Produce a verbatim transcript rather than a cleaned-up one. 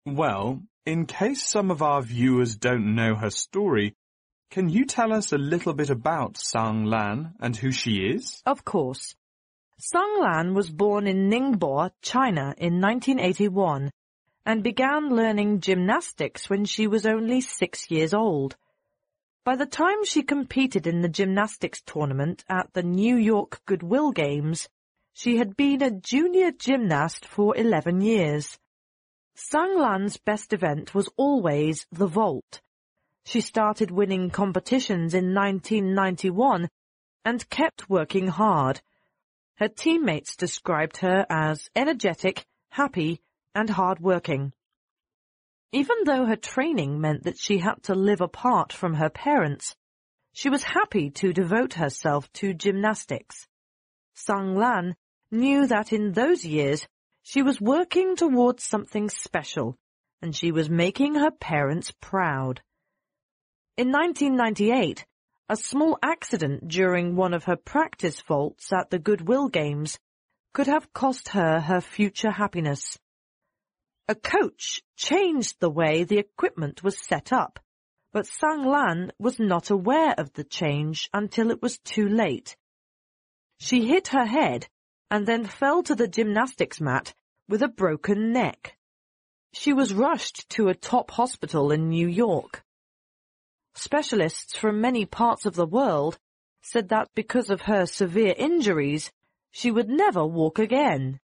Well, in case some of our viewers don't know her story, can you tell us a little bit about Sang Lan and who she is? Of course. Sang Lan was born in Ningbo, China in nineteen eighty-one and began learning gymnastics when she was only six years old. By the time she competed in the gymnastics tournament at the New York Goodwill Games, she had been a junior gymnast for eleven years. Sang Lan's best event was always the vault. She started winning competitions in nineteen ninety-one and kept working hard. Her teammates described her as energetic, happy, and hard-working. Even though her training meant that she had to live apart from her parents, she was happy to devote herself to gymnastics. Sang Lan knew that in those years she was working towards something special, and she was making her parents proud. In nineteen ninety-eight, a small accident during one of her practice vaults at the Goodwill Games could have cost her her future happiness. A coach changed the way the equipment was set up, but Sang Lan was not aware of the change until it was too late. She hit her head and then fell to the gymnastics mat with a broken neck. She was rushed to a top hospital in New York. Specialists from many parts of the world said that because of her severe injuries, she would never walk again.